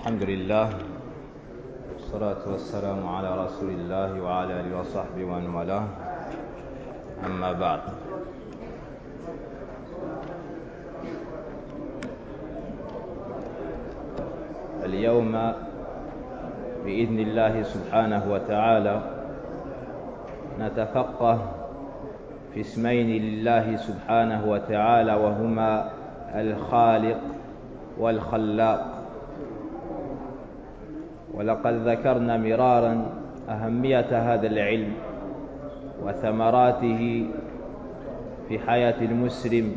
الحمد لله والصلاة والسلام على رسول الله وعلى آله وصحبه ومن والاه أما بعد. اليوم بإذن الله سبحانه وتعالى نتفقه في اسمين لله سبحانه وتعالى وهما الخالق والخلاق. ولقد ذكرنا مرارا أهمية هذا العلم وثمراته في حياة المسلم.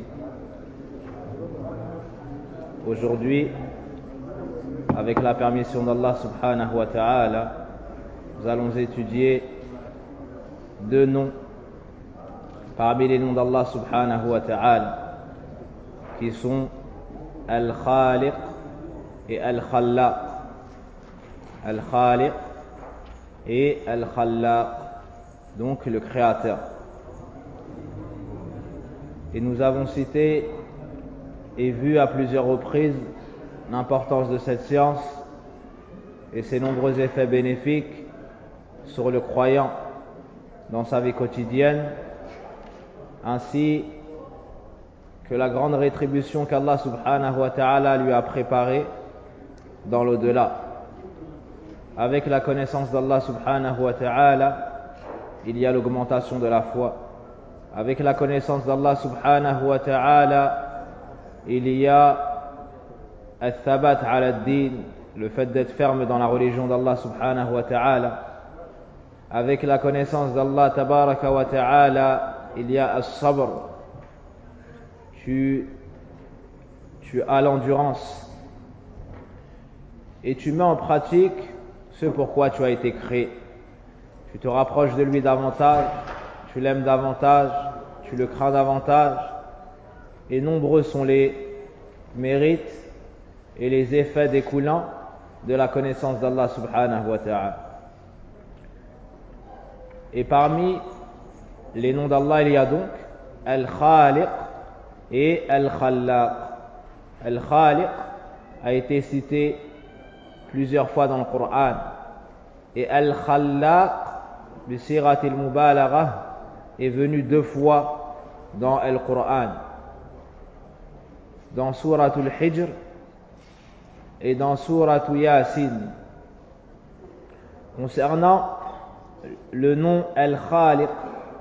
Aujourd'hui, avec la permission d'Allah subhanahu wa ta'ala, nous allons étudier deux noms parmi les noms d'Allah subhanahu wa ta'ala qui sont Al-Khaliq et Al-Khallaq. Al-Khaliq et Al-Khallaq, donc le créateur. Et nous avons cité et vu à plusieurs reprises l'importance de cette science et ses nombreux effets bénéfiques sur le croyant dans sa vie quotidienne, ainsi que la grande rétribution qu'Allah subhanahu wa ta'ala lui a préparée dans l'au-delà. Avec la connaissance d'Allah subhanahu wa ta'ala, il y a l'augmentation de la foi. Avec la connaissance d'Allah subhanahu wa ta'ala, il y a al-thabat ala ad-din, le fait d'être ferme dans la religion d'Allah subhanahu wa ta'ala. Avec la connaissance d'Allah tabaraka wa ta'ala, il y a al-sabr. Tu as l'endurance et tu mets en pratique ce pourquoi tu as été créé. Tu te rapproches de lui davantage, tu l'aimes davantage, tu le crains davantage, et nombreux sont les mérites et les effets découlant de la connaissance d'Allah subhanahu wa ta'ala. Et parmi les noms d'Allah, il y a donc Al-Khaliq et Al-Khallaq. Al-Khaliq a été cité plusieurs fois dans le Coran, et Al-Khallaq bi sirat al-mubalagha est venu 2 fois dans le Coran, dans Surat al-Hijr et dans Surat Yasin. Concernant le nom Al-Khaliq,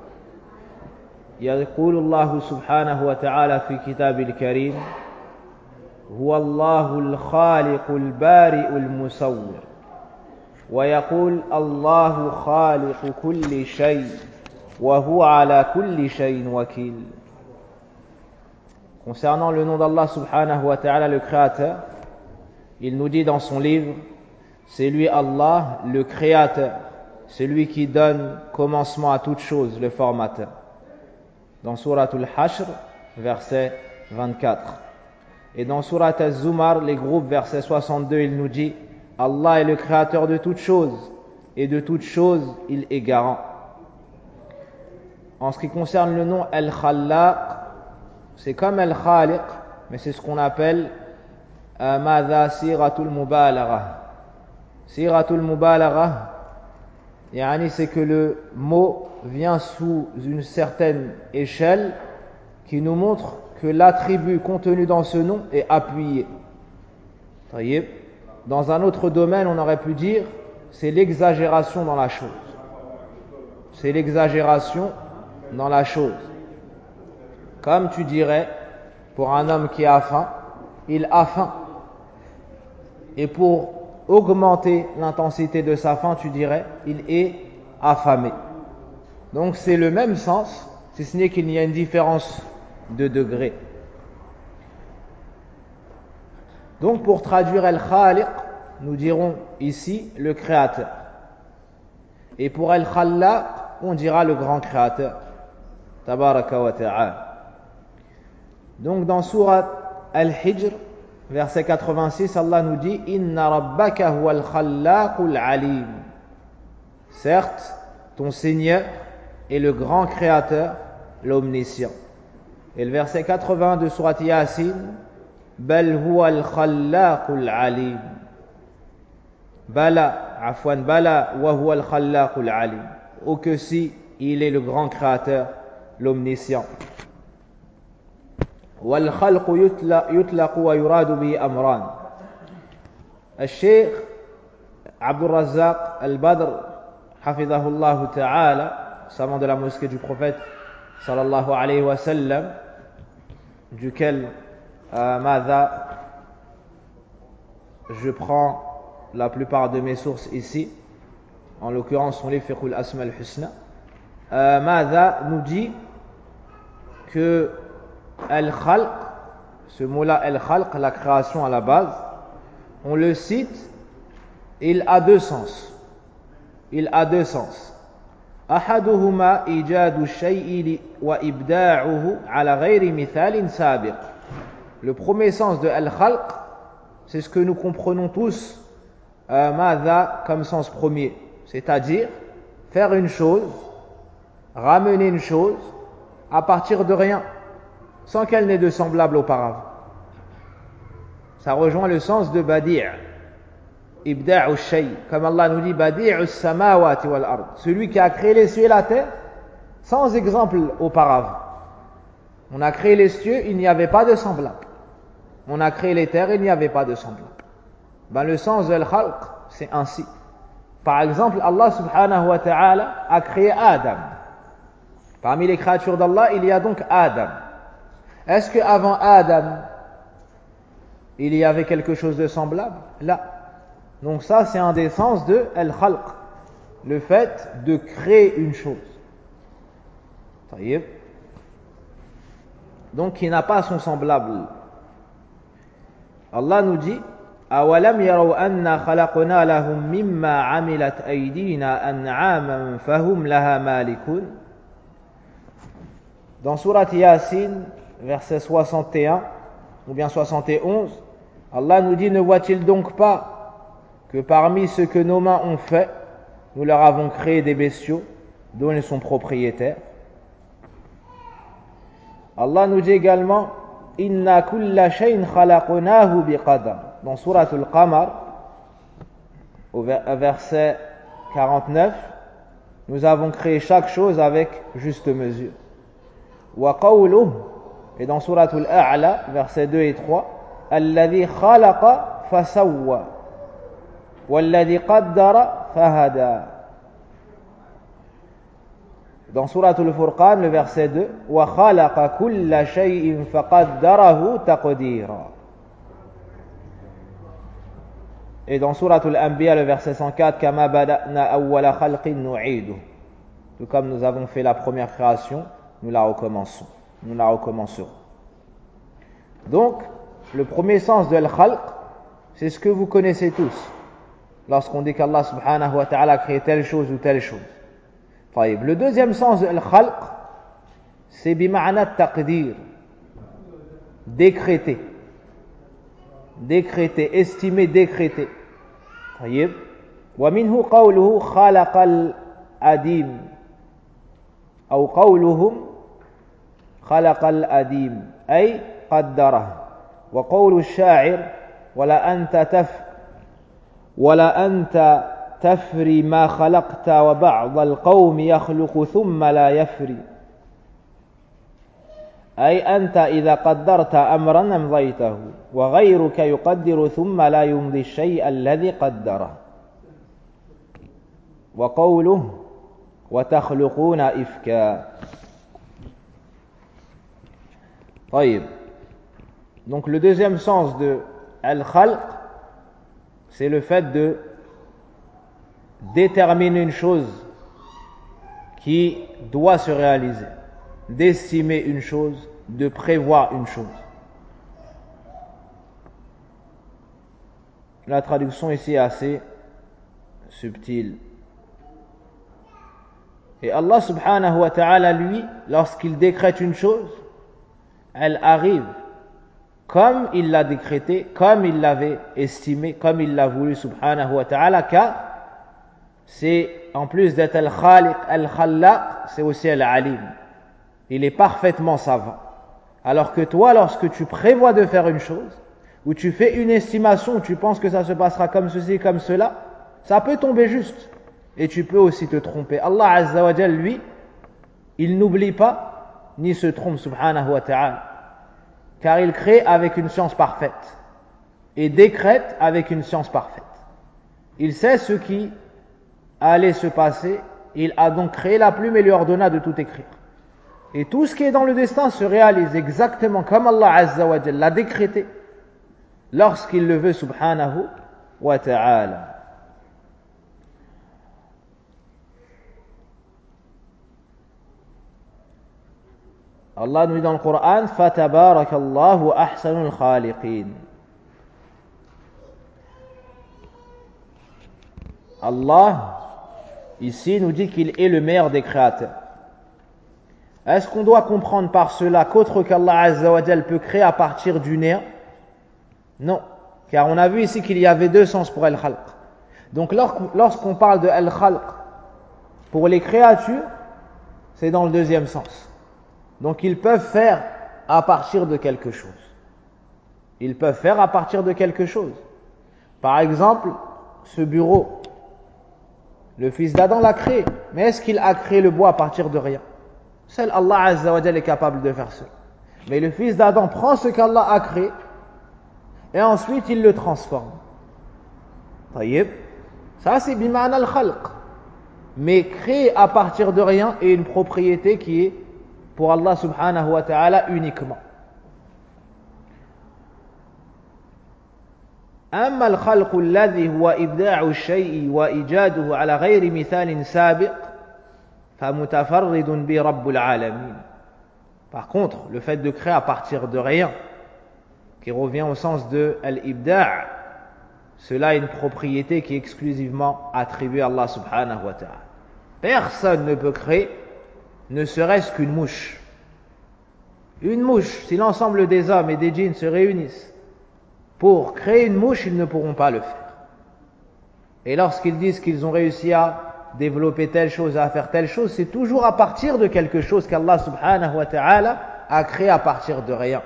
يقول الله سبحانه وتعالى في كتاب الكريم: هو الله الخالق البارئ المصور. ويقول الله خالق كل شيء وهو على كل شيء وكيل. Concernant le nom d'Allah subhanahu wa ta'ala, le créateur, il nous dit dans son livre: c'est lui Allah, le créateur, celui qui donne commencement à toute chose, le formateur. Dans Surat al-Hashr, verset 24. Et dans Surat al-Zumar, les groupes, verset 62, il nous dit: Allah est le créateur de toutes choses, et de toutes choses, il est garant. En ce qui concerne le nom Al-Khallaq, c'est comme Al-Khaliq, mais c'est ce qu'on appelle Madha Siratul Mubalagha. Siratul Mubalagha, c'est que le mot vient sous une certaine échelle qui nous montre que l'attribut contenu dans ce nom est appuyé. Dans un autre domaine, on aurait pu dire c'est l'exagération dans la chose. C'est l'exagération dans la chose. Comme tu dirais, pour un homme qui a faim, il a faim. Et pour augmenter l'intensité de sa faim, tu dirais, il est affamé. Donc c'est le même sens, si ce n'est qu'il y a une différence de degré. Donc pour traduire Al-Khaliq, nous dirons ici le créateur. Et pour Al-Khallaq, on dira le grand créateur. Tabaraka wa ta'ala. Donc dans Surat Al-Hijr, verset 86, Allah nous dit: Inna rabbaka huwa al-khallaqul alim. Certes, ton Seigneur est le grand créateur, l'omniscient. Et le verset 80 de Surat Yasin: Bal huwa al-khallaqul alim. Bala, afwan bala, wa huwa al-khallaqul alim. Oh que si, il est le grand créateur, l'omniscient. Wal khalqu yutlaqu wa yuradu bihi amran. Al-Sheikh Abdul Razzaq al-Badr, hafidhahullah ta'ala, savant de la mosquée du prophète sallallahu alayhi wa sallam, duquel je prends la plupart de mes sources ici, en l'occurrence son livre Fiqh al-Asma al-Husna, nous dit que al-khalq, ce mot-là al-khalq, la création à la base, on le cite, il a deux sens. Il a deux sens. أحدهما إيجاد الشيء وإبداعه على غير مثال سابق. Le premier sens de al-khalq, c'est ce que nous comprenons tous comme sens premier, c'est-à-dire faire une chose, ramener une chose à partir de rien, sans qu'elle n'ait de semblable auparavant. Ça rejoint le sens de badi', ibda'u shay, comme Allah nous dit badi'u samawati wal ard, celui qui a créé les cieux et la terre sans exemple auparavant. On a créé les cieux, il n'y avait pas de semblable. On a créé les terres, il n'y avait pas de semblable. Le sens de al-khalq, c'est ainsi. Par exemple, Allah subhanahu wa ta'ala a créé Adam. Parmi les créatures d'Allah, il y a donc Adam. Est-ce qu'avant Adam, il y avait quelque chose de semblable? Là. Donc ça, c'est un des sens de al-khalq, le fait de créer une chose. Donc qui n'a pas son semblable. Allah nous dit أَوَلَمْ يَرَوْا أَنَّا خَلَقْنَا لَهُم مِّمَّا عَمِلَتْ أَيْدِينَا أَنْعَامًا فَهُمْ لَهَا مَالِكُونَ. Dans Surat Yasin, verset 61 ou bien 71, Allah nous dit: ne voit-il donc pas que parmi ce que nos mains ont fait, nous leur avons créé des bestiaux dont ils sont propriétaires. Allah nous dit également: Inna kulla shay'in khalaqnahu biqadar. Dans Surat al-Qamar, au verset 49, nous avons créé chaque chose avec juste mesure. Wa qawluhu, et dans Surat al-A'la, versets 2 et 3, alladhi khalaqa fasawwa walladhi qaddara fahada. Dans Surat al-Furqan, le verset 2, wa khalaqa kulla shay'in faqaddarahu taqdira. Et dans Surat al-Anbiya, le verset 104, kama bada'na awwala khalqin nu'idu. Tout comme nous avons fait la première création, nous la recommençons. Donc, le premier sens de al-khalq, c'est ce que vous connaissez tous. Lorsqu'on dit qu'Allah subhanahu wa ta'ala a créé telle chose ou telle chose. Le deuxième sens de al-khalq, c'est bima'na taqdir, décréter, estimer, décréter. ومنه قوله خلق الأديم أو قولهم خلق الأديم أي قدره. وقول الشاعر ولا أنت تفري ما خلقت وبعض القوم يخلق ثم لا يفري أي أنت إذا قدرت أمرا أمضيته وغيرك يقدر ثم لا يمضي الشيء الذي قدره. وقوله وتخلقون إفكا. Donc le deuxième sens de al-khalq, c'est le fait de déterminer une chose qui doit se réaliser, d'estimer une chose, de prévoir une chose. La traduction ici est assez subtile. Et Allah subhanahu wa ta'ala, lui, lorsqu'il décrète une chose, elle arrive comme il l'a décrété, comme il l'avait estimé, comme il l'a voulu subhanahu wa ta'ala, car c'est, en plus d'être al-khaliq, al-khallaq, c'est aussi al-alim. Il est parfaitement savant. Alors que toi, lorsque tu prévois de faire une chose, ou tu fais une estimation, ou tu penses que ça se passera comme ceci, comme cela, Ça peut tomber juste et tu peux aussi te tromper. Allah Azza wa Jal, lui, il n'oublie pas ni se trompe subhanahu wa ta'ala, car il crée avec une science parfaite et décrète avec une science parfaite. Il sait ce qui allait se passer, il a donc créé la plume et lui ordonna de tout écrire. Et tout ce qui est dans le destin se réalise exactement comme Allah Azza wa Jal l'a décrété lorsqu'il le veut subhanahu wa ta'ala. Allah nous dit dans le Coran فَتَبَارَكَ اللَّهُ أَحْسَنُ الْخَالِقِينَ. Allah ici nous dit qu'il est le meilleur des créateurs. Est-ce qu'on doit comprendre par cela qu'autre qu'Allah Azza wa Jal peut créer à partir du néant? Non, car on a vu ici qu'il y avait deux sens pour Al-Khalq. Donc lorsqu'on parle de Al-Khalq pour les créatures, c'est dans le deuxième sens. Donc ils peuvent faire à partir de quelque chose. Ils peuvent faire à partir de quelque chose. Par exemple, ce bureau, le fils d'Adam l'a créé. Mais est-ce qu'il a créé le bois à partir de rien? Seul Allah Azza wa Jal est capable de faire cela. Mais le fils d'Adam prend ce qu'Allah a créé et ensuite il le transforme. Taïb. Ça c'est bima'na al-khalq. Mais créer à partir de rien est une propriété qui est pour Allah subhanahu wa ta'ala uniquement. أما الخلق الذي هو إبداع الشيء وإيجاده على غير مثال سابق فمتفرد به رب العالمين. Par contre, le fait de créer à partir de rien, qui revient au sens de al-ibda', cela est une propriété qui est exclusivement attribuée à Allah subhanahu wa ta'ala. Personne ne peut créer, ne serait-ce qu'une mouche. Une mouche, si l'ensemble des hommes et des djinns se réunissent pour créer une mouche, ils ne pourront pas le faire. Et lorsqu'ils disent qu'ils ont réussi à développer telle chose, à faire telle chose, c'est toujours à partir de quelque chose qu'Allah subhanahu wa ta'ala a créé à partir de rien.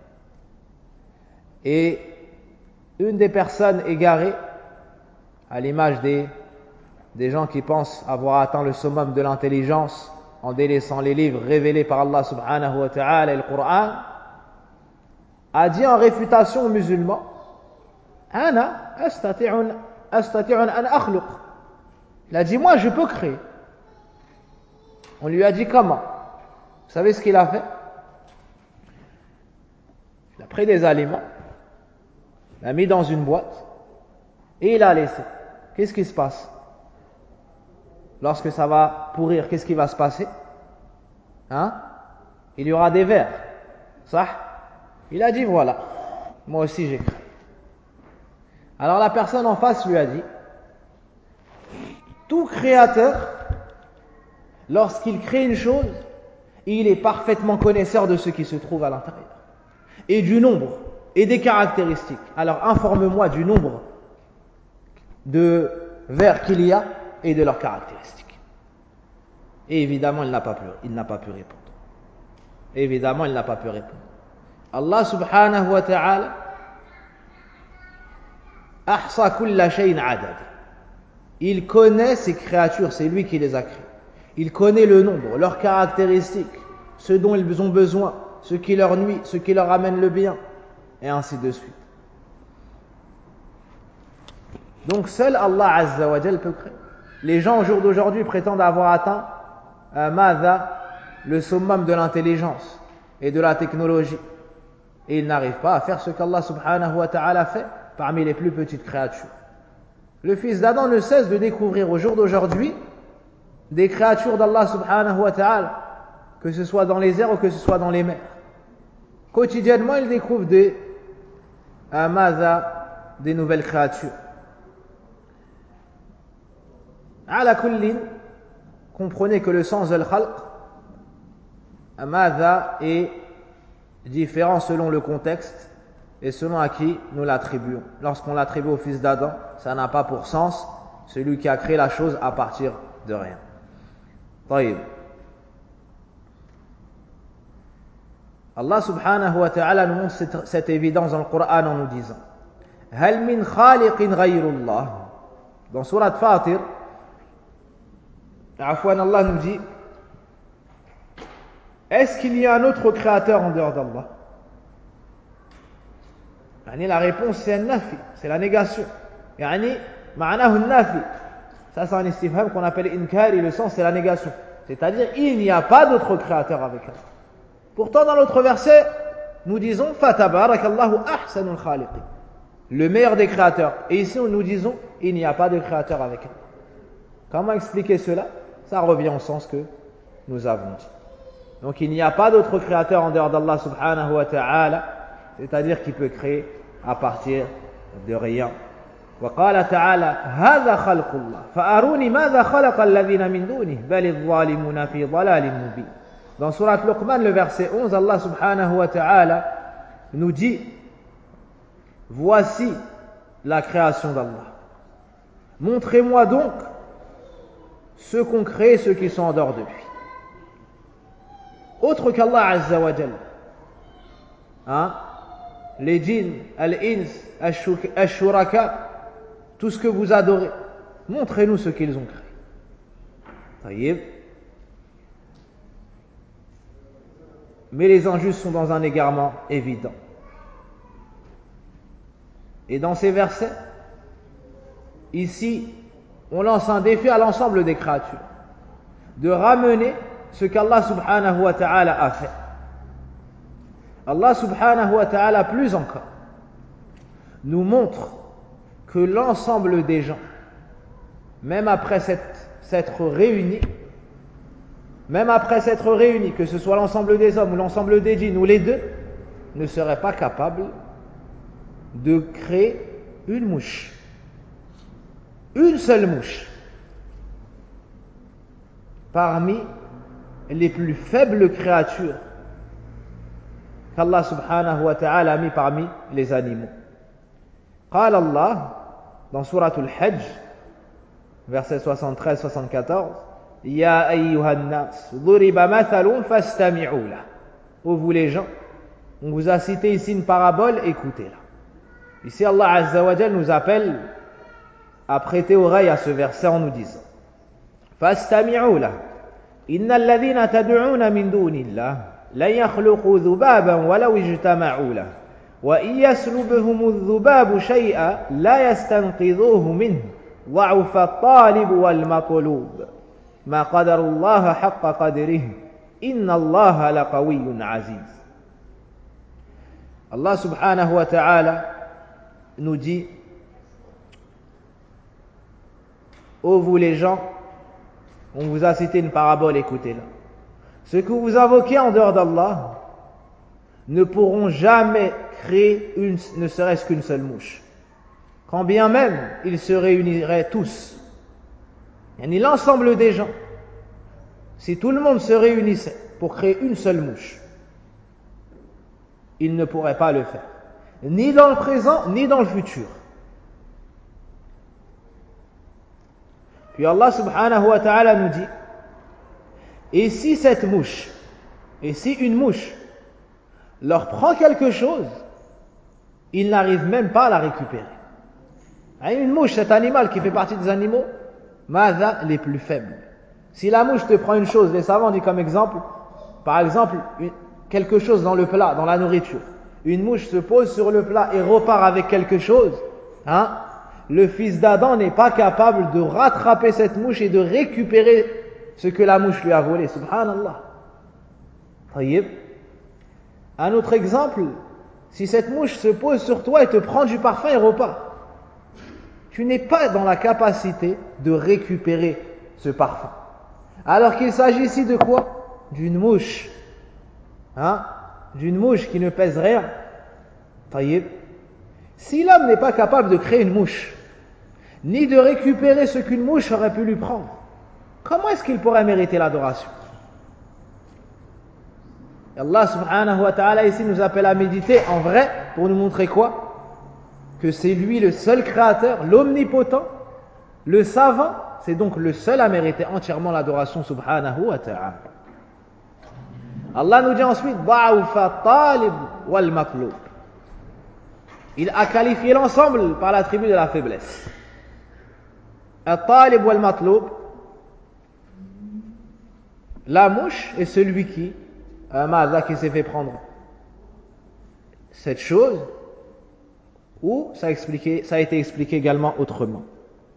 Et une des personnes égarées, à l'image des gens qui pensent avoir atteint le summum de l'intelligence en délaissant les livres révélés par Allah subhanahu wa ta'ala et le Coran, a dit en réfutation aux musulmans, Ana astati'un an akhluq. Il a dit, moi je peux créer. On lui a dit comment? Vous savez ce qu'il a fait? Il a pris des aliments, il l'a mis dans une boîte et il a laissé. Qu'est-ce qui se passe? Lorsque ça va pourrir, qu'est-ce qui va se passer? Il y aura des vers. Ça? Il a dit voilà, moi aussi j'ai créé. Alors la personne en face lui a dit, tout créateur, lorsqu'il crée une chose, il est parfaitement connaisseur de ce qui se trouve à l'intérieur, et du nombre, et des caractéristiques. Alors informe-moi du nombre de vers qu'il y a et de leurs caractéristiques. Et évidemment, il n'a pas pu répondre. Évidemment, il n'a pas pu répondre. Allah subhanahu wa ta'ala ahsa kulla shay'in adad. Il connaît ces créatures, c'est lui qui les a créées. Il connaît le nombre, leurs caractéristiques, ce dont ils ont besoin, ce qui leur nuit, ce qui leur amène le bien, et ainsi de suite. Donc seul Allah Azza wa Jal peut créer. Les gens au jour d'aujourd'hui prétendent avoir atteint le summum de l'intelligence et de la technologie. Et ils n'arrivent pas à faire ce qu'Allah subhanahu wa ta'ala fait parmi les plus petites créatures. Le fils d'Adam ne cesse de découvrir au jour d'aujourd'hui des créatures d'Allah subhanahu wa ta'ala, que ce soit dans les airs ou que ce soit dans les mers. Quotidiennement, il découvre des nouvelles créatures. Ala kullin, comprenez que le sens de al-khalq est différent selon le contexte et selon à qui nous l'attribuons. Lorsqu'on l'attribue au fils d'Adam, ça n'a pas pour sens celui qui a créé la chose à partir de rien. طيب. Allah subhanahu wa ta'ala nous montre cette évidence dans le Coran en nous disant: Hal min khaliqin ghayrullah. Dans Surat Fatir, Allah nous dit, est-ce qu'il y a un autre créateur en dehors d'Allah? La réponse c'est un nafi, c'est la négation. Ma'anahu nafi. Ça c'est un istifham qu'on appelle inkari, le sens c'est la négation. C'est-à-dire il n'y a pas d'autre créateur avec Allah. Pourtant dans l'autre verset, nous disons fatabarakallahu ahsanul khaliqin, le meilleur des créateurs. Et ici nous disons il n'y a pas de créateur avec Allah. Comment expliquer cela? Ça revient au sens que nous avons dit. Donc il n'y a pas d'autre créateur en dehors d'Allah subhanahu wa ta'ala, c'est-à-dire qui peut créer à partir de rien. وقال تعالى هذا خلق الله فأروني ماذا خلق الذين من دونه بل الظالمون في ضلال مبين. Dans Surat Luqman, le verset 11, Allah subhanahu wa ta'ala nous dit, voici la création d'Allah. Montrez-moi donc ceux qu'ont créé, ceux qui sont en dehors de lui. Autre qu'Allah azza wa jalla. Les djinns, al-ins, al-shuraka, tout ce que vous adorez, montrez-nous ce qu'ils ont créé. Taïb. Mais les injustes sont dans un égarement évident. Et dans ces versets, ici, on lance un défi à l'ensemble des créatures de ramener ce qu'Allah subhanahu wa ta'ala a fait. Allah subhanahu wa ta'ala, plus encore, nous montre que l'ensemble des gens, même après s'être réunis, que ce soit l'ensemble des hommes ou l'ensemble des djinns ou les deux, ne seraient pas capables de créer une mouche. Une seule mouche. Parmi les plus faibles créatures qu'Allah subhanahu wa ta'ala a mis parmi les animaux. قال Allah, dans Surat al-Hajj, verset 73-74, Ya ayyuhan nas, dhuriba mathalun fastami'u lah. Ô vous les gens, on vous a cité ici une parabole, écoutez-la. Ici Allah azza wa jalla nous appelle à prêter oreille à ce verset en nous disant, fastami'u lah, innal ladhina tad'una min dunillah lan yakhluqu dhubaban walau ijtama'u lah. وإن يسلبهم الذباب شيئا لا يستنقذوه منه ضعف الطالب والمطلوب ما قدر الله حق قدره إن الله لقوي عزيز. Allah subhanahu wa ta'ala nous dit, ô vous les gens, on vous a cité une parabole, écoutez-la. Ce que vous invoquez en dehors d'Allah ne pourront jamais créer ne serait-ce qu'une seule mouche. Quand bien même ils se réuniraient tous, et l'ensemble des gens, si tout le monde se réunissait pour créer une seule mouche, ils ne pourraient pas le faire, ni dans le présent, ni dans le futur. Puis Allah subhanahu wa ta'ala nous dit, et si cette mouche, et si une mouche leur prend quelque chose, ils n'arrivent même pas à la récupérer. Une mouche, cet animal qui fait partie des animaux, les plus faibles. Si la mouche te prend une chose, les savants disent comme exemple, par exemple, quelque chose dans le plat, dans la nourriture. Une mouche se pose sur le plat et repart avec quelque chose. Le fils d'Adam n'est pas capable de rattraper cette mouche et de récupérer ce que la mouche lui a volé. Subhanallah. Tayyib. Un autre exemple, si cette mouche se pose sur toi et te prend du parfum et repart, tu n'es pas dans la capacité de récupérer ce parfum. Alors qu'il s'agit ici de quoi? D'une mouche. D'une mouche qui ne pèse rien. Taïb. Si l'homme n'est pas capable de créer une mouche, ni de récupérer ce qu'une mouche aurait pu lui prendre, comment est-ce qu'il pourrait mériter l'adoration? Et Allah subhanahu wa ta'ala ici nous appelle à méditer en vrai pour nous montrer quoi? Que c'est lui le seul créateur, l'omnipotent, le savant, c'est donc le seul à mériter entièrement l'adoration subhanahu wa ta'ala. Allah nous dit ensuite Ba'ufa talib wal matlub. Il a qualifié l'ensemble par l'attribut de la faiblesse. Al-talib wal-matloub, la mouche est celui qui s'est fait prendre cette chose, ou ça a été expliqué également autrement.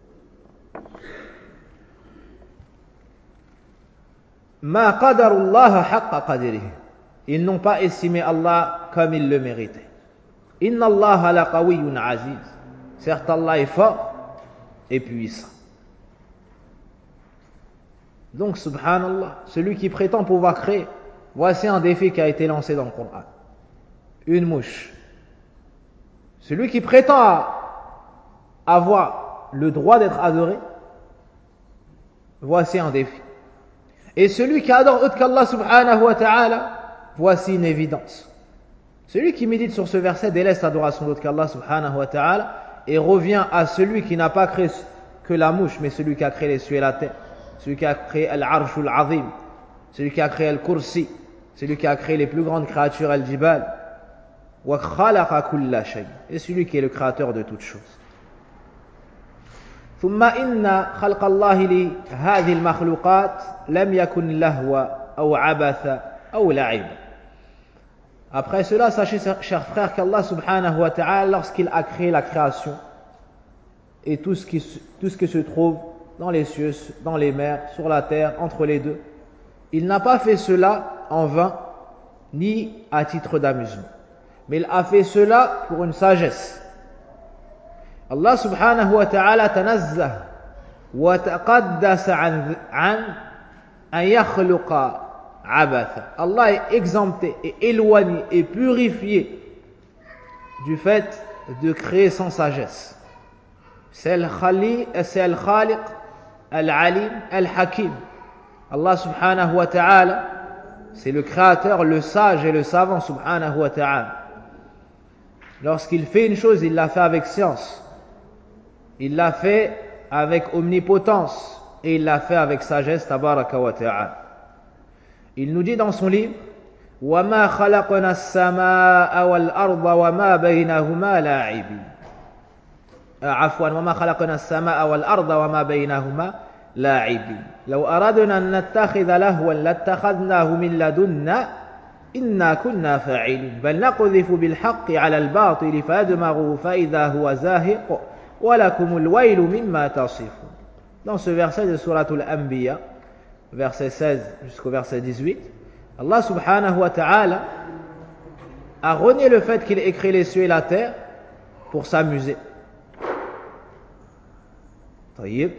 Ma qadarullah haqqa qadrihi. Ils n'ont pas estimé Allah comme il le méritait. Inna Allah la qawiyyun aziz. Certes, Allah est fort et puissant. Donc, subhanallah, celui qui prétend pouvoir créer, voici un défi qui a été lancé dans le Coran. Une mouche. Celui qui prétend avoir le droit d'être adoré, voici un défi. Et celui qui adore autre qu'Allah subhanahu wa ta'ala, voici une évidence. Celui qui médite sur ce verset délaisse l'adoration d'autre qu'Allah subhanahu wa ta'ala et revient à celui qui n'a pas créé que la mouche, mais celui qui a créé les cieux et la terre, celui qui a créé Al-Arshul Azim, celui qui a créé Al-Kursi, celui qui a créé les plus grandes créatures, Al-Jibal, wa khalaqa kulla shay, et celui qui est le créateur de toutes choses. ثم إن خلق الله لهذه المخلوقات لم يكن لهوا أو عبثا أو لعبا. Après cela, sachez, chers frères, qu'Allah subhanahu wa ta'ala, lorsqu'il a créé la création et tout ce qui se trouve dans les cieux, dans les mers, sur la terre, entre les deux, il n'a pas fait cela en vain, ni à titre d'amusement. Mais il a fait cela pour une sagesse. Allah subhanahu wa ta'ala tanazzah wa taqaddasa an yakhluqa abatha. Allah est exempté et éloigné et purifié du fait de créer sans sagesse. C'est Al-Khaliq, Al-Alim, Al-Hakim. Allah subhanahu wa ta'ala, c'est le créateur, le sage et le savant subhanahu wa ta'ala. Lorsqu'il fait une chose, il l'a fait avec science. Il l'a fait avec omnipotence et il l'a fait avec sagesse, tabaraka wa ta'ala. Il nous dit dans son livre: وَمَا خَلَقْنَا السَّمَاءَ وَالْأَرْضَ وَمَا بَيْنَهُمَا لَاعِبِينَ. عفوا وَمَا خَلَقْنَا السَّمَاءَ وَالْأَرْضَ وَمَا بَيْنَهُمَا لَاعِبِينَ. لو أردنا أن نتخذ لهوا لاتخذناه من لدنا إنا كنا فاعلين بل نقذف بالحق على الباطل فيدمغه فإذا هو زاهق ولكم الويل مما تصفون. Dans ce verset de Suratul Anbiya, verset 16 jusqu'au verset 18, Allah subhanahu wa ta'ala a renié le fait qu'il ait créé les cieux et la terre pour s'amuser. Taïb.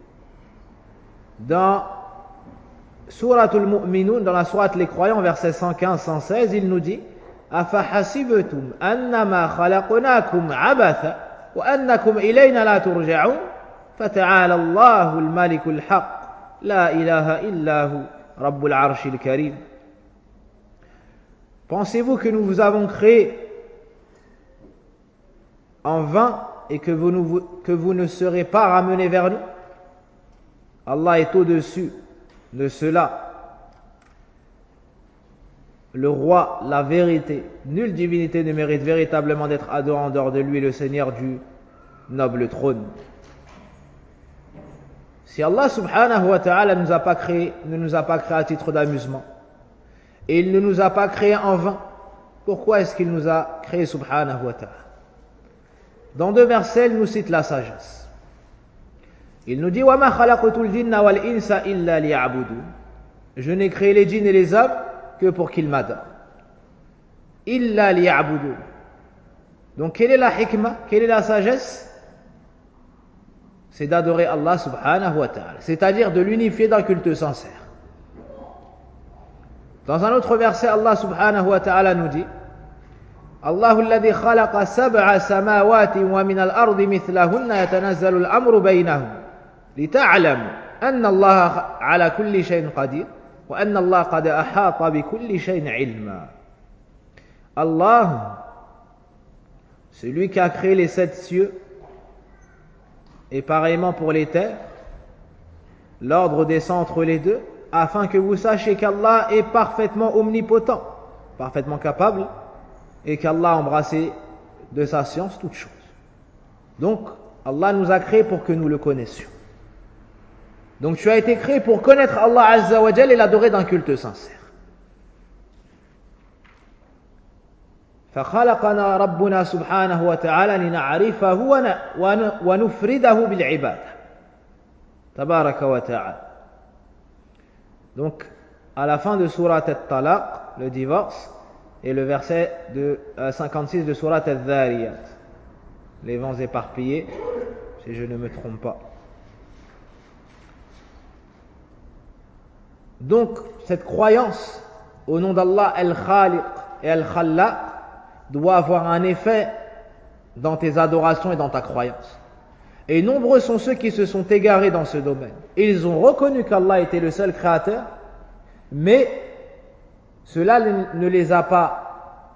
Dans Suratul Mu'minun, dans la sourate Les Croyants, verset 115-116, il nous dit: أَفَحَسِبْتُمْ أَنَّمَا خَلَقْنَاكُمْ عَبَثًا وَأَنَّكُمْ إِلَيْنَا لَا تُرْجَعُونَ فَتَعَالَى اللَّهُ الْمَلِكُ الْحَقُّ لَا إِلَهَ إِلَّا هُوَ رَبُّ الْعَرْشِ الْكَرِيمِ. Pensez-vous que nous vous avons créé en vain et que vous ne serez pas ramenés vers nous? Allah est au-dessus de cela, le roi, la vérité. Nulle divinité ne mérite véritablement d'être adorée en dehors de lui, le Seigneur du noble trône. Si Allah subhanahu wa ta'ala ne nous a pas créé à titre d'amusement, et il ne nous a pas créés en vain, pourquoi est-ce qu'il nous a créés subhanahu wa ta'ala? Dans deux versets, il nous cite la sagesse. Il nous dit: وَمَا خَلَقْتُ الْجِنَّ وَالْإِنسَ إِلَّا لِيَعْبُدُونَ. Je n'ai créé les djinns et les hommes que pour qu'ils m'adorent. إِلَّا لِيَعْبُدُونَ. Donc quelle est la hikmah, quelle est la sagesse? C'est d'adorer Allah subhanahu wa ta'ala, c'est-à-dire de l'unifier d'un culte sincère. Dans un autre verset, Allah subhanahu wa ta'ala nous dit: الله الذي خلق سبع سماوات ومن الأرض مثلهن يتنزل الأمر بينهم لتعلموا أن الله على كل شيء قدير وأن الله قد أحاط بكل شيء علما. Allah, celui qui a créé les 7 cieux, et pareillement pour les terres, l'ordre descend entre les deux, afin que vous sachiez qu'Allah est parfaitement omnipotent, parfaitement capable, et qu'Allah a embrassé de sa science toutes choses. Donc, Allah nous a créés pour que nous le connaissions. Donc tu as été créé pour connaître Allah Azza wa Jal et l'adorer d'un culte sincère. فخلقنا ربنا سبحانه وتعالى لنعرفه ونفرده بالعبادة تبارك وتعالى. Donc à la fin de Surat At-Talaq, le divorce, et le verset 56 de Surat Al-Dhariyat, les vents éparpillés, si je ne me trompe pas. Donc cette croyance au nom d'Allah Al-Khaliq et Al-Khallaq doit avoir un effet dans tes adorations et dans ta croyance. Et nombreux sont ceux qui se sont égarés dans ce domaine. Ils ont reconnu qu'Allah était le seul créateur, mais cela ne les a pas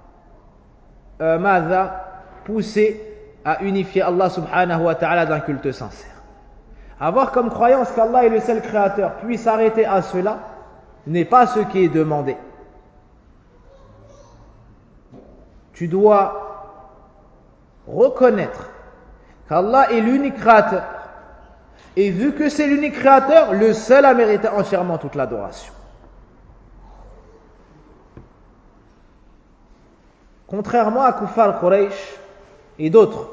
poussés à unifier Allah subhanahu wa ta'ala d'un culte sincère. Avoir comme croyance qu'Allah est le seul créateur, puis s'arrêter à cela, n'est pas ce qui est demandé. Tu dois reconnaître qu'Allah est l'unique créateur. Et vu que c'est l'unique créateur, le seul a mérité entièrement toute l'adoration. Contrairement à Kuffar Quraysh et d'autres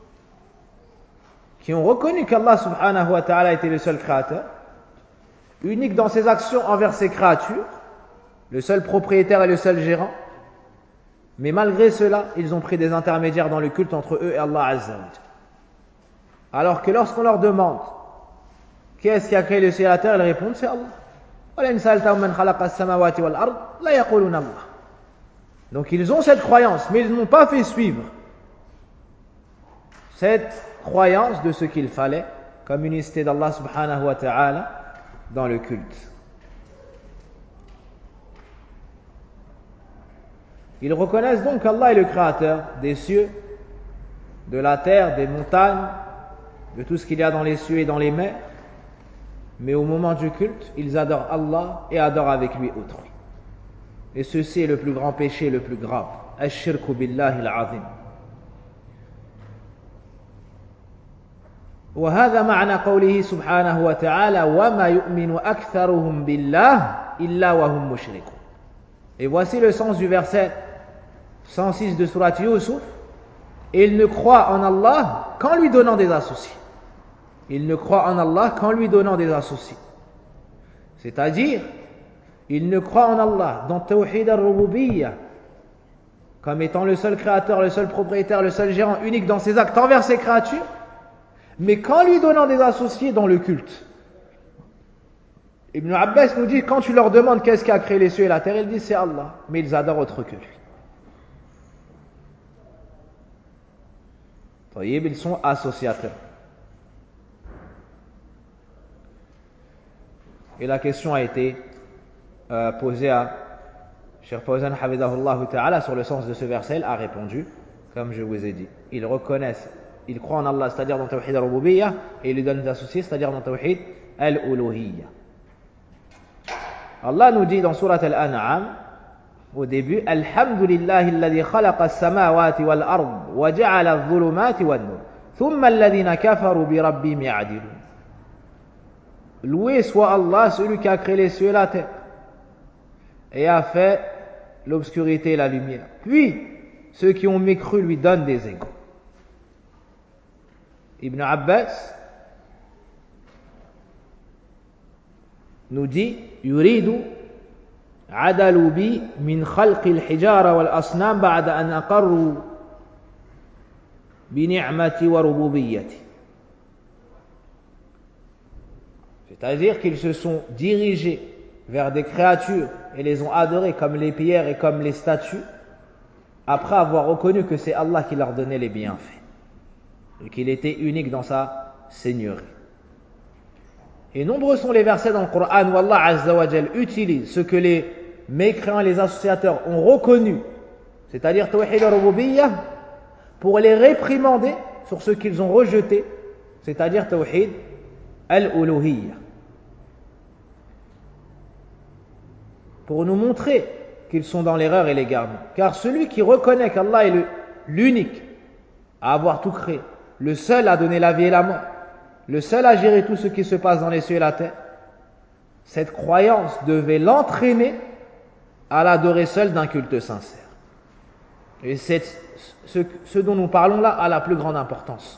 qui ont reconnu qu'Allah subhanahu wa ta'ala était le seul créateur, unique dans ses actions envers ses créatures, le seul propriétaire et le seul gérant, mais malgré cela, ils ont pris des intermédiaires dans le culte entre eux et Allah Azza wa Jalla. Alors que lorsqu'on leur demande qui est-ce qui a créé le ciel et la terre, ils répondent c'est Allah. Donc ils ont cette croyance, mais ils n'ont pas fait suivre cette croyance de ce qu'il fallait comme unicité d'Allah subhanahu wa ta'ala dans le culte. Ils reconnaissent donc qu'Allah est le créateur des cieux, de la terre, des montagnes, de tout ce qu'il y a dans les cieux et dans les mers. Mais au moment du culte, ils adorent Allah et adorent avec lui autrui. Et ceci est le plus grand péché, le plus grave. Ash-shirku billahi al-azim. وهذا معنى قوله سبحانه وتعالى وما يؤمن أكثرهم بالله إلا وهم مشركون. Et voici le sens du verset 106 de Surat Yusuf. Et il ne croit en Allah qu'en lui donnant des associés. Il ne croit en Allah qu'en lui donnant des associés. C'est-à-dire, il ne croit en Allah dans Tawhid al-Rububiyyah comme étant le seul créateur, le seul propriétaire, le seul gérant unique dans ses actes envers ses créatures, mais qu'en lui donnant des associés dans le culte. Ibn Abbas nous dit, quand tu leur demandes qu'est-ce qui a créé les cieux et la terre, ils disent c'est Allah, mais ils adorent autre que lui. Ils sont associateurs. Et la question a été posée à Cheikh Fawzan Hafidhahullah Ta'ala sur le sens de ce verset. Il a répondu, comme je vous ai dit. Ils reconnaissent, ils croient en Allah, c'est-à-dire dans Tawhid al-Rububiyyah, et ils lui donnent des associés, c'est-à-dire dans Tawhid al-Uluhiyyah. Allah nous dit dans Surat Al-An'am, au début, Alhamdulillahi alladhi khalaqa as-samawati wal-ard wa ja'ala adh-dhulumati wan-nur thumma alladhina kafaru bi rabbihim ya'dilun. Loué soit Allah, celui qui a créé les cieux et la terre et a fait l'obscurité et la lumière. Puis, ceux qui ont mécru lui donnent des égaux. Ibn Abbas nous dit Yuridu عدلوا بي من خلق الحجارة والأصنام بعد أن أقروا بنعمتي وربوبيتي. C'est-à-dire qu'ils se sont dirigés vers des créatures et les ont adorées comme les pierres et comme les statues après avoir reconnu que c'est Allah qui leur donnait les bienfaits et qu'il était unique dans sa seigneurie. Et nombreux sont les versets dans le Coran où Allah Azza wa Jal utilise ce que les mécréants et les associateurs ont reconnu, c'est-à-dire Tawhid al-Rububiyyah, pour les réprimander sur ce qu'ils ont rejeté, c'est-à-dire Tawhid al-Uluhiyyah. Pour nous montrer qu'ils sont dans l'erreur et l'égarement. Car celui qui reconnaît qu'Allah est l'unique à avoir tout créé, le seul à donner la vie et la mort, le seul à gérer tout ce qui se passe dans les cieux et la terre, cette croyance devait l'entraîner à l'adorer seul d'un culte sincère. Et c'est ce dont nous parlons là a la plus grande importance.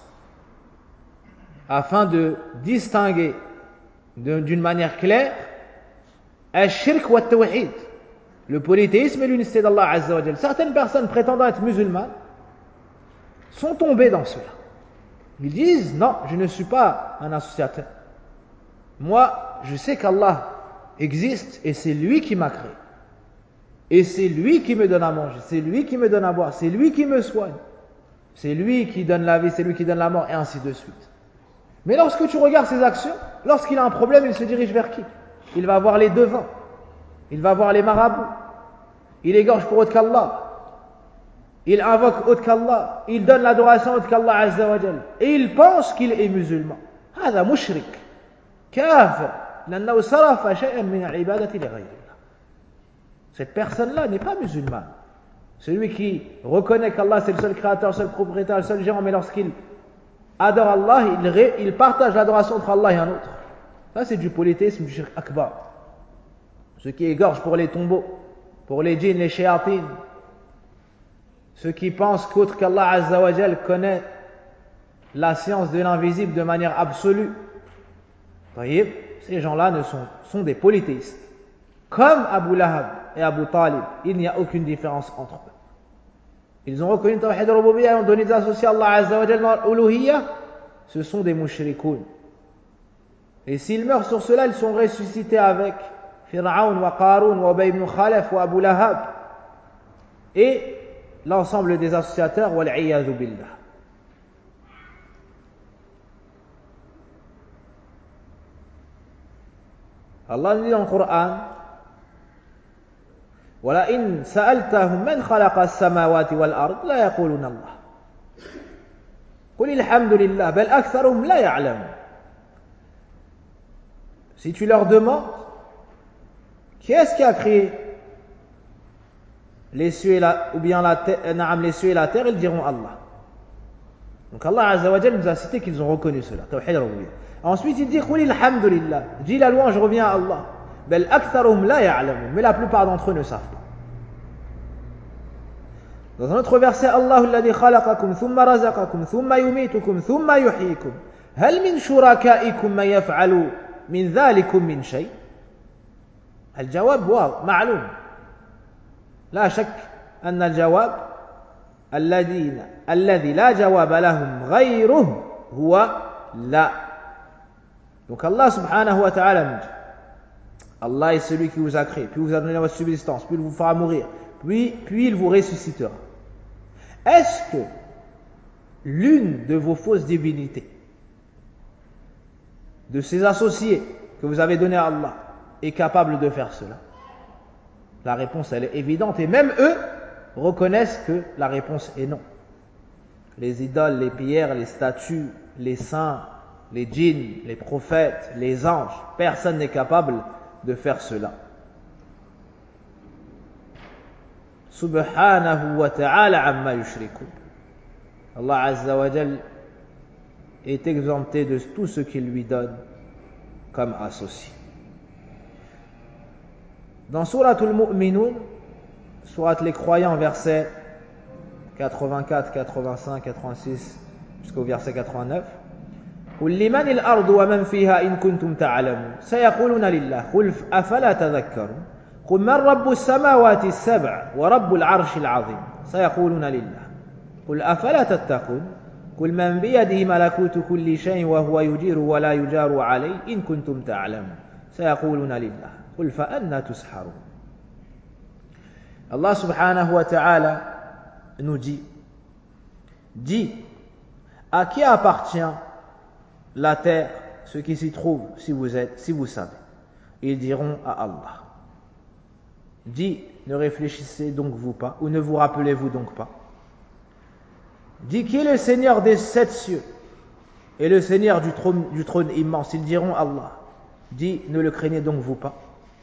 Afin de distinguer d'une manière claire al-shirk wa al-tawhid, le polythéisme et l'unicité d'Allah Azza wa Jal. Certaines personnes prétendant être musulmanes sont tombées dans cela. Ils disent non, je ne suis pas un associateur. Moi, je sais qu'Allah existe et c'est lui qui m'a créé. Et c'est lui qui me donne à manger, c'est lui qui me donne à boire, c'est lui qui me soigne. C'est lui qui donne la vie, c'est lui qui donne la mort, et ainsi de suite. Mais lorsque tu regardes ses actions, lorsqu'il a un problème, il se dirige vers qui? Il va voir les devins, il va voir les marabouts, il égorge pour autre qu'Allah, il invoque autre qu'Allah, il donne l'adoration autre qu'Allah Azza wa Jal, et il pense qu'il est musulman. هذا مشرك كافر لأنه صرف شيئا من العبادة لغير الله. Cette personne-là n'est pas musulmane. Celui qui reconnaît qu'Allah c'est le seul créateur, le seul propriétaire, le seul gérant, mais lorsqu'il adore Allah, il partage l'adoration entre Allah et un autre. Ça c'est du polythéisme, du shirk akbar. Ceux qui égorgent pour les tombeaux, pour les djinns, les shayatines, ceux qui pensent qu'autre qu'Allah Azza wa Jal connaît la science de l'invisible de manière absolue. Ces gens-là sont des polythéistes. Comme Abu Lahab et Abu Talib, il n'y a aucune différence entre eux. Ils ont reconnu Tawhid al-Rububiyyah et ont donné des associés à Allah Azza wa Jal dans l'Uluhiyyah. Ce sont des mushrikoun. Et s'ils meurent sur cela, ils sont ressuscités avec Fir'aun wa Qarun wa Ubay ibn Khalaf wa Abu Lahab et l'ensemble des associateurs wal-'iyadhu billah. Allah dit dans le Coran: وَلَئِنْ سَأَلْتَهُمْ مَنْ خَلَقَ السَّمَاوَاتِ وَالْأَرْضِ لَا يَقُولُونَ اللَّهُ قُلِ الْحَمْدُ لِلَّهِ بَلْ أَكْثَرُهُمْ لَا يَعْلَمُونَ. Si tu leur demandes qui est-ce qui a créé les cieux et la, ou bien la terre, les cieux et la terre, ils diront Allah. Donc Allah Azza wa Jal nous a cité qu'ils ont reconnu cela. Tawhid al-Rububiyyah. Ensuite il dit قُلِ الْحَمْدُ لِلَّهِ, dis la louange revient à Allah. بَلْ أَكْثَرُهُمْ لَا يَعْلَمُونَ, mais la plupart d'entre eux ne savent pas. Dans un autre verset, Allah الذي خلقكم ثم رزقكم ثم يميتكم ثم يحييكم هل من شركائكم من يفعل من ذلكم من شيء؟ الجواب واضح معلوم. لا شك أن الجواب الذي لا جواب لهم غيره هو لا. Donc Allah subhanahu wa ta'ala nous dit, Allah est celui qui vous a créé, puis vous a donné votre subsistance, puis il vous fera mourir, puis il vous ressuscitera. Est-ce que l'une de vos fausses divinités, de ces associés que vous avez donnés à Allah, est capable de faire cela? La réponse elle est évidente, et même eux reconnaissent que la réponse est non. Les idoles, les pierres, les statues, les saints, les djinns, les prophètes, les anges, personne n'est capable de faire cela. Subhanahu wa ta'ala amma yushrikun. Allah Azza wa Jal est exempté de tout ce qu'il lui donne comme associé. Dans Suratul Mu'minun, Surat les croyants, versets 84, 85, 86 jusqu'au verset 89, قل لمن الأرض ومن فيها إن كنتم تعلمون سيقولون لله قل أفلا تذكرون قل من رب السماوات السبع ورب العرش العظيم سيقولون لله قل أفلا تتقون قل من بيده ملكوت كل شيء وهو يجير ولا يجار عليه إن كنتم تعلمون سيقولون لله قل فأنا تسحرون. Allah subhanahu wa ta'ala nous dit, à qui appartient la terre, ce qui s'y trouve, si vous savez? Ils diront à Allah. Dis, ne réfléchissez donc vous pas, ou ne vous rappelez-vous donc pas? Dis, qui est le Seigneur des 7 cieux et le Seigneur du trône immense? Ils diront Allah. Dis, ne le craignez donc vous pas?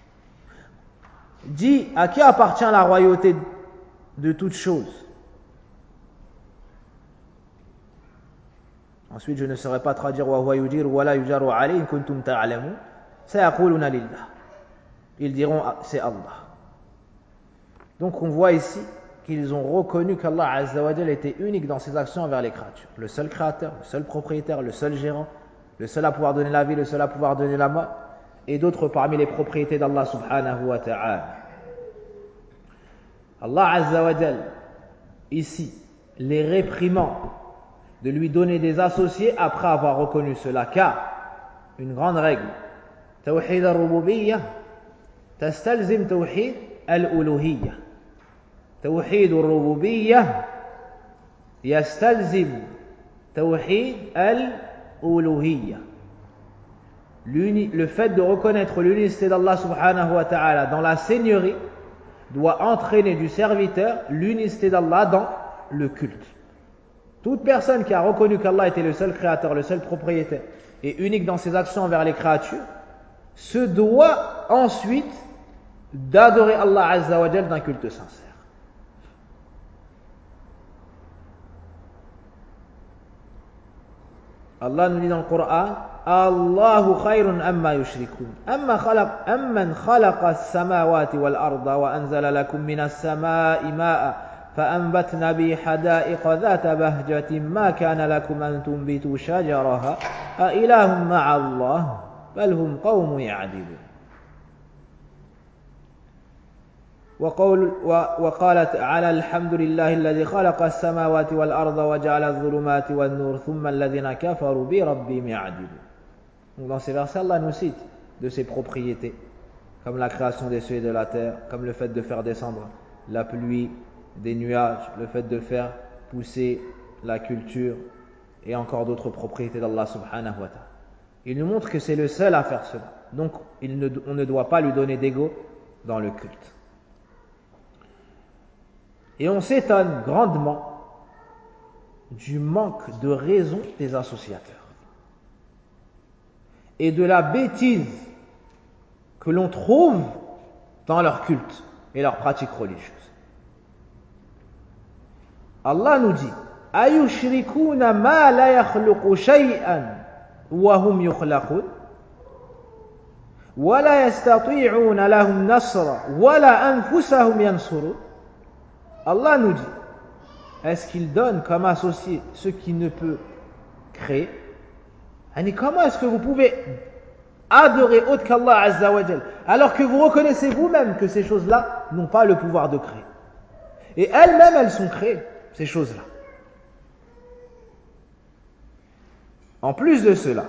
Dis, à qui appartient la royauté de toutes choses? Ensuite, je ne saurais pas traduire wa huwa yujiru wa la yujaru alayhi in kuntum ta'lamun. Sayaquluna lillah. Ils diront c'est Allah. Donc on voit ici qu'ils ont reconnu qu'Allah Azza wa Jal était unique dans ses actions envers les créatures. Le seul créateur, le seul propriétaire, le seul gérant, le seul à pouvoir donner la vie, le seul à pouvoir donner la mort, et d'autres parmi les propriétés d'Allah subhanahu wa ta'ala. Allah Azza wa Jal, ici, les réprimant de lui donner des associés après avoir reconnu cela, car une grande règle, Tawhid al-Rububiyyah, tastalzim Tawhid al-Uluhiyyah. توحيد الربوبية يستلزم توحيد الألوهية. Le fait de reconnaître l'unicité d'Allah subhanahu wa ta'ala dans la seigneurie doit entraîner du serviteur l'unicité d'Allah dans le culte. Toute personne qui a reconnu qu'Allah était le seul créateur, le seul propriétaire et unique dans ses actions envers les créatures se doit ensuite d'adorer Allah Azza wa Jal d'un culte sincère. Allah nous dit dans le Coran, Allahu khayrun amma yushrikun. Amman khalaqa as-samawati wal arda wa anzala lakum minas samaa'i ma'a فأنبتنا به حدائق ذات بهجة ما كان لكم أن تنبتوا شجرها أإله مع الله بل هم قوم يعدلون. وقالت على الحمد لله الذي خلق السماوات والأرض وجعل الظلمات والنور ثم الذين كفروا بربهم يعدلون. Donc dans ces versets, Allah nous cite de ses propriétés, comme la création des cieux et de la terre, comme le fait de faire descendre la pluie, des nuages, le fait de faire pousser la culture et encore d'autres propriétés d'Allah subhanahu wa ta'ala. Il nous montre que c'est le seul à faire cela. Donc on ne doit pas lui donner d'ego dans le culte. Et on s'étonne grandement du manque de raison des associateurs et de la bêtise que l'on trouve dans leur culte et leurs pratiques religieuses. Allah nous dit ayushrikuna ma la yakhluqu shay'an wa hum yukhlaqun wa la yastati'una lahum nasra wa la anfusahum yansurun. Allah nous dit, est-ce qu'il donne comme associé ce qui ne peut créer? Comment est-ce que vous pouvez adorer autre qu'Allah Azza wa Jal alors que vous reconnaissez vous-même que ces choses-là n'ont pas le pouvoir de créer? Et elles-mêmes, elles sont créées, ces choses-là. En plus de cela,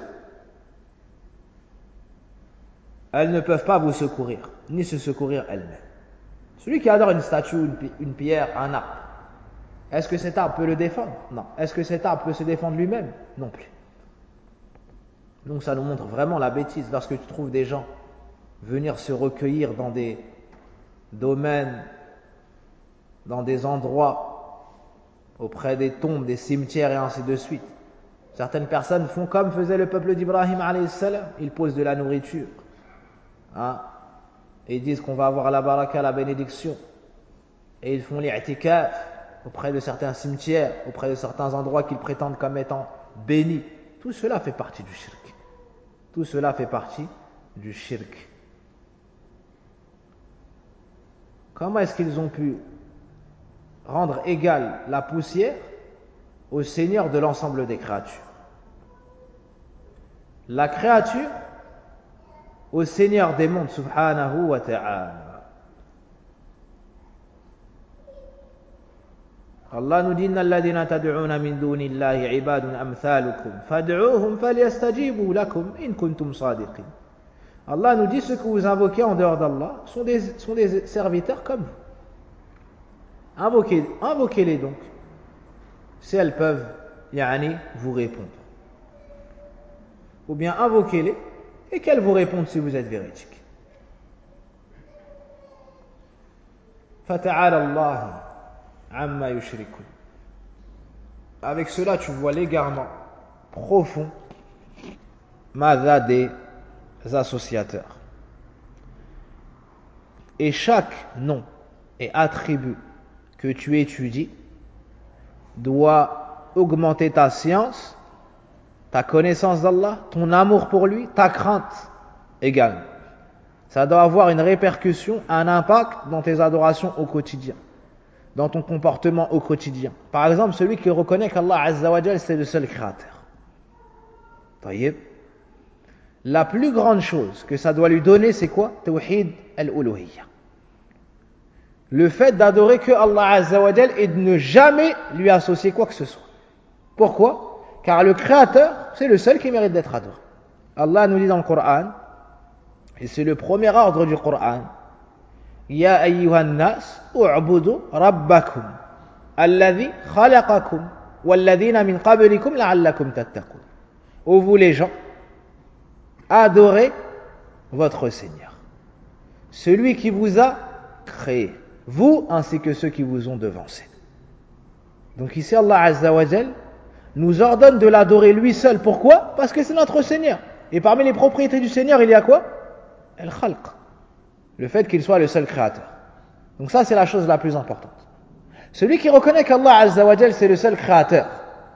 elles ne peuvent pas vous secourir, ni se secourir elles-mêmes. Celui qui adore une statue, une pierre, un arbre, est-ce que cet arbre peut le défendre? Non. Est-ce que cet arbre peut se défendre lui-même? Non plus. Donc ça nous montre vraiment la bêtise lorsque tu trouves des gens venir se recueillir dans des domaines, dans des endroits, auprès des tombes, des cimetières et ainsi de suite. Certaines personnes font comme faisait le peuple d'Ibrahim alayhi salam, ils posent de la nourriture. Et ils disent qu'on va avoir la baraka, la bénédiction. Et ils font l'i'tikaf auprès de certains cimetières, auprès de certains endroits qu'ils prétendent comme étant bénis. Tout cela fait partie du shirk. Tout cela fait partie du shirk. Comment est-ce qu'ils ont pu rendre égale la poussière au Seigneur de l'ensemble des créatures? La créature au Seigneur des mondes subhanahu wa ta'ala. Allah nous dit innal ladhina tad'una min dunillahi ibadun amthalukum fad'uuhum falyastajibu lakum in kuntum sadiqin. Allah nous dit ceux que vous invoquez en dehors d'Allah sont des serviteurs comme vous. Invoquez-les donc si elles peuvent vous répondre. Ou bien invoquez-les et qu'elles vous répondent si vous êtes véridique. Fata'ala Allah amma yushrikun. Avec cela, tu vois l'égarement profond madha des associateurs. Et chaque nom et attribut que tu étudies doit augmenter ta science ta connaissance d'Allah, ton amour pour lui, ta crainte également. Ça doit avoir une répercussion, un impact dans tes adorations au quotidien, dans ton comportement au quotidien. Par exemple, celui qui reconnaît qu'Allah Azza wa Jal, c'est le seul créateur. Taïeb. La plus grande chose que ça doit lui donner, c'est quoi? Tawhid al-uluhiyya. Le fait d'adorer que Allah Azza wa Jal et de ne jamais lui associer quoi que ce soit. Pourquoi? Car le créateur, c'est le seul qui mérite d'être adoré. Allah nous dit dans le Coran, et c'est le premier ordre du Coran, Ya ayyuhan nas, u'budu rabbakum, alladhi khalaqakum, walladhina min qablikum la'allakum tattaqun. Ô vous les gens, adorez votre Seigneur, celui qui vous a créé, vous ainsi que ceux qui vous ont devancé. Donc ici Allah Azza wa Jal nous ordonne de l'adorer lui seul. Pourquoi? Parce que c'est notre Seigneur. Et parmi les propriétés du Seigneur, il y a quoi? Al-Khalq. Le fait qu'il soit le seul créateur. Donc ça, c'est la chose la plus importante. Celui qui reconnaît qu'Allah Azza wa Jal c'est le seul créateur,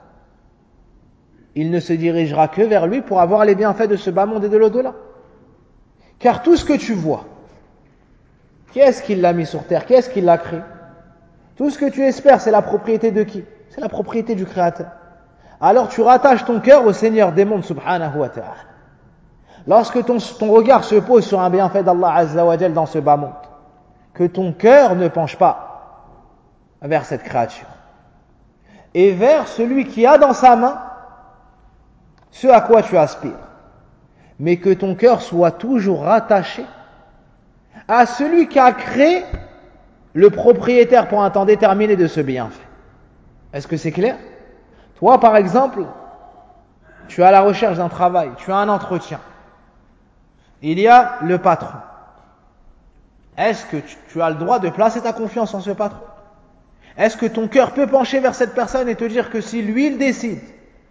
il ne se dirigera que vers lui pour avoir les bienfaits de ce bas monde et de l'au-delà. Car tout ce que tu vois, qui est-ce qui l'a mis sur terre? Qui est-ce qui l'a créé? Tout ce que tu espères, c'est la propriété de qui? C'est la propriété du Créateur. Alors tu rattaches ton cœur au Seigneur des mondes, subhanahu wa ta'ala. Lorsque ton regard se pose sur un bienfait d'Allah Azza wa Jal dans ce bas monde, que ton cœur ne penche pas vers cette créature, et vers celui qui a dans sa main ce à quoi tu aspires, mais que ton cœur soit toujours rattaché à celui qui a créé le propriétaire pour un temps déterminé de ce bienfait. Est-ce que c'est clair? Toi, par exemple, tu es à la recherche d'un travail, tu as un entretien. Il y a le patron. Est-ce que tu as le droit de placer ta confiance en ce patron? Est-ce que ton cœur peut pencher vers cette personne et te dire que si lui, il décide,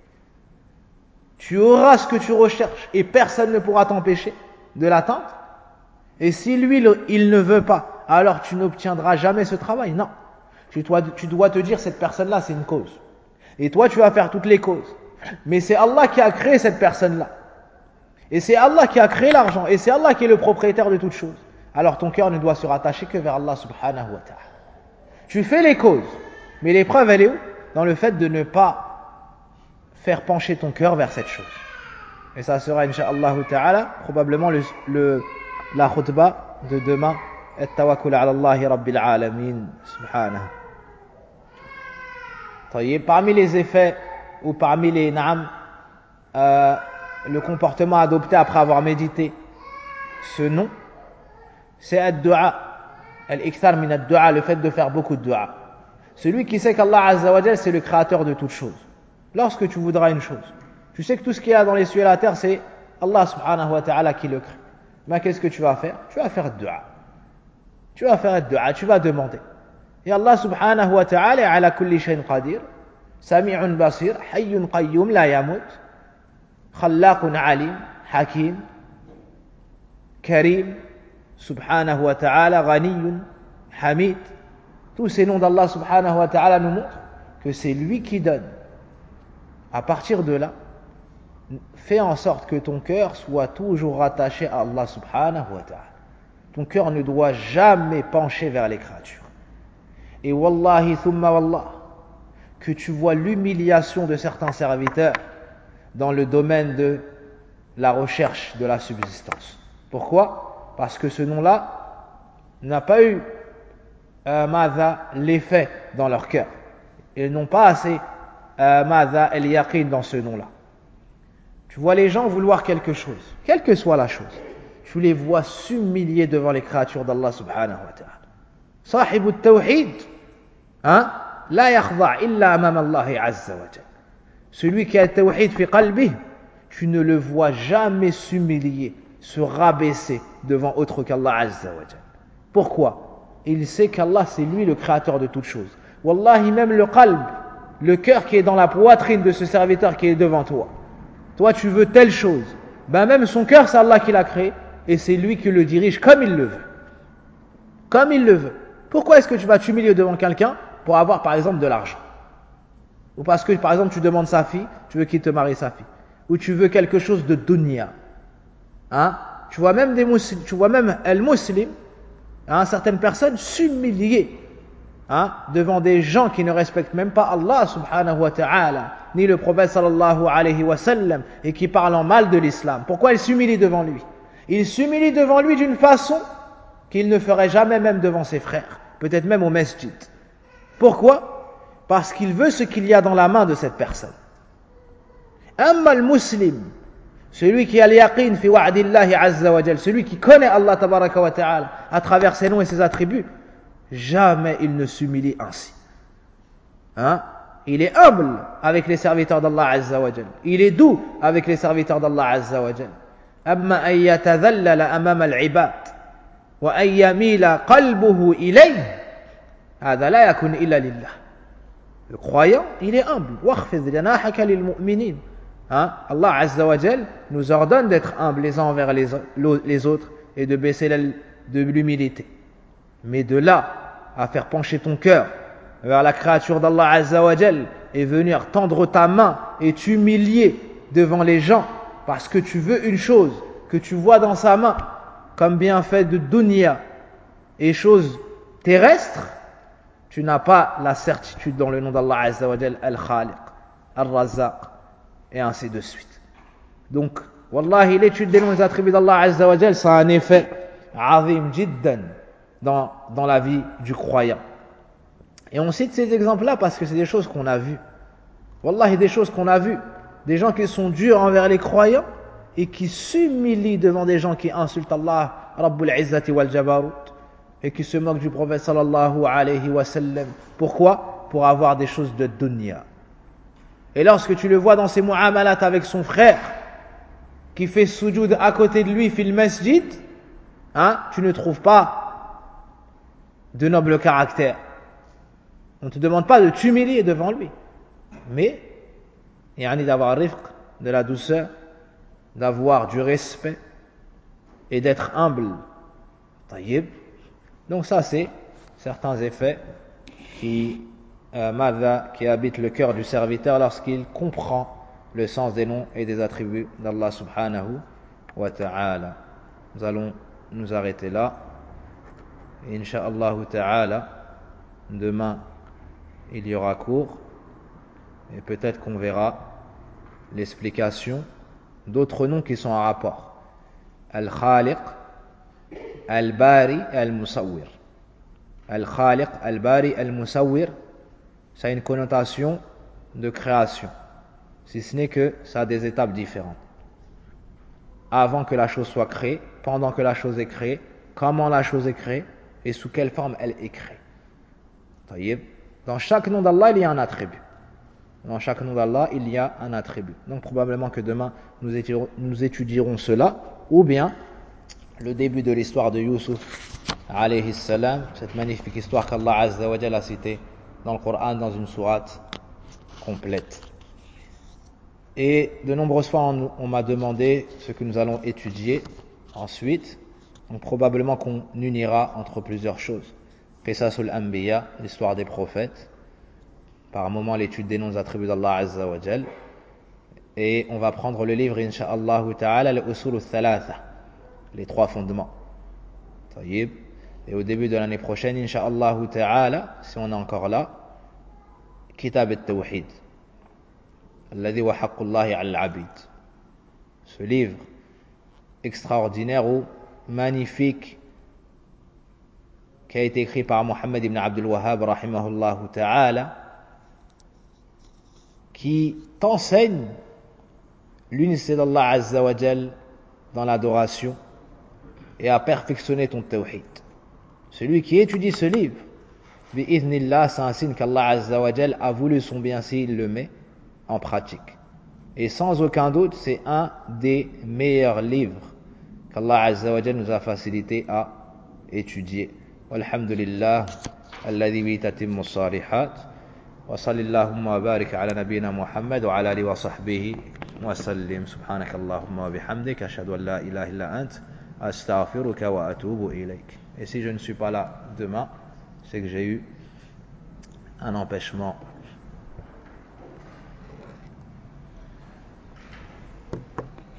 tu auras ce que tu recherches et personne ne pourra t'empêcher de l'atteindre? Et si lui, il ne veut pas, alors tu n'obtiendras jamais ce travail? Non. Tu dois te dire, cette personne-là, c'est une cause. Et toi, tu vas faire toutes les causes. Mais c'est Allah qui a créé cette personne-là. Et c'est Allah qui a créé l'argent. Et c'est Allah qui est le propriétaire de toutes choses. Alors ton cœur ne doit se rattacher que vers Allah subhanahu wa ta'ala. Tu fais les causes. Mais l'épreuve, elle est où? Dans le fait de ne pas faire pencher ton cœur vers cette chose. Et ça sera, incha'Allah ta'ala, probablement la khutbah de demain. التوكل على الله رب العالمين سبحانه. Parmi les effets ou parmi les le comportement adopté après avoir médité ce nom, c'est ad-du'a, al-ikthar min ad-du'a, le fait de faire beaucoup de du'a. Celui qui sait qu'Allah Azza wa Jal c'est le créateur de toutes choses. Lorsque tu voudras une chose, tu sais que tout ce qu'il y a dans les cieux et la terre c'est Allah subhanahu wa ta'ala qui le crée. Mais qu'est-ce que tu vas faire? Tu vas faire du'a. Tu vas faire du'a, tu vas demander. Et Allah subhanahu wa ta'ala est ala kulli shay'in qadir, sami'un basir, hayyun qayyum la yamut, khallaqun alim, hakim, karim, subhanahu wa ta'ala, ghaniyun, hamid. Tous ces noms d'Allah subhanahu wa ta'ala nous montrent que c'est lui qui donne. À partir de là, fais en sorte que ton cœur soit toujours rattaché à Allah subhanahu wa ta'ala. Ton cœur ne doit jamais pencher vers les créatures. Et wallahi thumma wallah, que tu vois l'humiliation de certains serviteurs dans le domaine de la recherche de la subsistance. Pourquoi? Parce que ce nom-là n'a pas eu l'effet dans leur cœur. Ils n'ont pas assez el-yaqin dans ce nom-là. Tu vois les gens vouloir quelque chose, quelle que soit la chose. Tu les vois s'humilier devant les créatures d'Allah subhanahu wa ta'ala. Sahibu al-tawhid, la yakhda' illa amam Allah azza wa jalla. Celui qui a le tawhid fi qalbih, tu ne le vois jamais s'humilier, se rabaisser devant autre qu'Allah azza wa jalla. Pourquoi? Il sait qu'Allah c'est lui le créateur de toutes choses. Wallahi même le qalb, le cœur qui est dans la poitrine de ce serviteur qui est devant toi. Toi tu veux telle chose, même son cœur c'est Allah qui l'a créé. Et c'est lui qui le dirige comme il le veut. Comme il le veut. Pourquoi est-ce que tu vas t'humilier devant quelqu'un pour avoir par exemple de l'argent? Ou parce que par exemple tu demandes sa fille, tu veux qu'il te marie sa fille. où tu veux quelque chose de dunya. Hein? Tu vois même al-muslim, hein, certaines personnes s'humilier, hein, devant des gens qui ne respectent même pas Allah subhanahu wa ta'ala, ni le prophète sallallahu alayhi wa sallam, et qui parlent en mal de l'islam. Pourquoi ils s'humilient devant lui? Ils s'humilient devant lui d'une façon qu'il ne ferait jamais même devant ses frères, peut-être même au masjid. Pourquoi? Parce qu'il veut ce qu'il y a dans la main de cette personne. Amma al-muslim, celui qui a l'yaqin fi wa'dillahi azza wa jal, celui qui connaît Allah tabaraka wa ta'ala à travers ses noms et ses attributs, jamais il ne s'humilie ainsi. Hein? Il est humble avec les serviteurs d'Allah azza wa jal. Il est doux avec les serviteurs d'Allah azza wa jal. Amma an yatadhallala amama al-ibad wa an yamila qalbuhu ilayhi, hada la yakun illa lillah. Le croyant, il est humble. Wakhfidh janahaka lil mu'minin. Hein? Allah Azza wa Jal nous ordonne d'être humbles les uns envers les autres et de baisser de l'humilité. Mais de là à faire pencher ton cœur vers la créature d'Allah Azza wa Jal et venir tendre ta main et t'humilier devant les gens parce que tu veux une chose que tu vois dans sa main comme bienfait de dunya et chose terrestre, tu n'as pas la certitude dans le nom d'Allah Azza wa Jal, Al-Khaliq, Al-Razzaq, et ainsi de suite. Donc, wallahi, l'étude des noms et attributs d'Allah Azza wa Jal, ça a un effet azim jiddan dans la vie du croyant. Et on cite ces exemples-là parce que c'est des choses qu'on a vues. Wallahi, des choses qu'on a vues. Des gens qui sont durs envers les croyants et qui s'humilient devant des gens qui insultent Allah, Rabbul Izzati wal Jabarut, et qui se moquent du prophète sallallahu alayhi wa sallam. Pourquoi? Pour avoir des choses de dunya. Et lorsque tu le vois dans ses mu'amalat avec son frère, qui fait sujoud à côté de lui, fil masjid, hein, tu ne trouves pas de noble caractère. On ne te demande pas de t'humilier devant lui, mais d'avoir rifq, de la douceur, d'avoir du respect et d'être humble. Tayyib. Donc ça, c'est certains effets qui habitent le cœur du serviteur lorsqu'il comprend le sens des noms et des attributs d'Allah subhanahu wa ta'ala. Nous allons nous arrêter là. Et insha'Allah ta'ala, demain il y aura cours et peut-être qu'on verra l'explication d'autres noms qui sont en rapport. Al-Khaliq, Al-Bari et Al-Musawwir. Al-Khaliq, Al-Bari, Al-Musawwir, ça a une connotation de création, si ce n'est que ça a des étapes différentes. Avant que la chose soit créée, pendant que la chose est créée, comment la chose est créée et sous quelle forme elle est créée. Dans chaque nom d'Allah, il y a un attribut. Dans chaque nom d'Allah, il y a un attribut. Donc probablement que demain, nous étudierons cela, ou bien le début de l'histoire de Yusuf alayhi salam, cette magnifique histoire qu'Allah Azza wa Jalla a citée dans le Coran, dans une sourate complète. Et de nombreuses fois, on m'a demandé ce que nous allons étudier ensuite. Donc probablement qu'on unira entre plusieurs choses. Qisasul Anbiya, l'histoire des prophètes. Par un moment, l'étude des noms et attributs d'Allah Azza wa Jal. Et on va prendre le livre, Inch'Allah ta'ala, al-Usul al-Thalatha, les trois fondements. Tayyib. Et au début de l'année prochaine, Inch'Allah ta'ala, si on est encore là, Kitab al-Tawhid. Alladhi wa haqqullahi al-abid. Ce livre extraordinaire ou magnifique qui a été écrit par Muhammad ibn Abdul Wahhab rahimahullah ta'ala, qui t'enseigne l'unicité d'Allah Azza wa Jal dans l'adoration et à perfectionner ton tawhid. Celui qui étudie ce livre, bi'idhnillah, c'est un signe qu'Allah Azza wa Jal a voulu son bien s'il le met en pratique. Et sans aucun doute, c'est un des meilleurs livres qu'Allah Azza wa Jal nous a facilité à étudier. Walhamdulillah, alladhi bi tatimmu salihat. وصل اللهم وبارك على نبينا محمد وعلى آله وصحبه وسلم سبحانك اللهم وبحمدك أشهد أن لا إله إلا أنت أستغفرك وأتوب إليك. Et si je ne suis pas là demain, c'est que j'ai eu un empêchement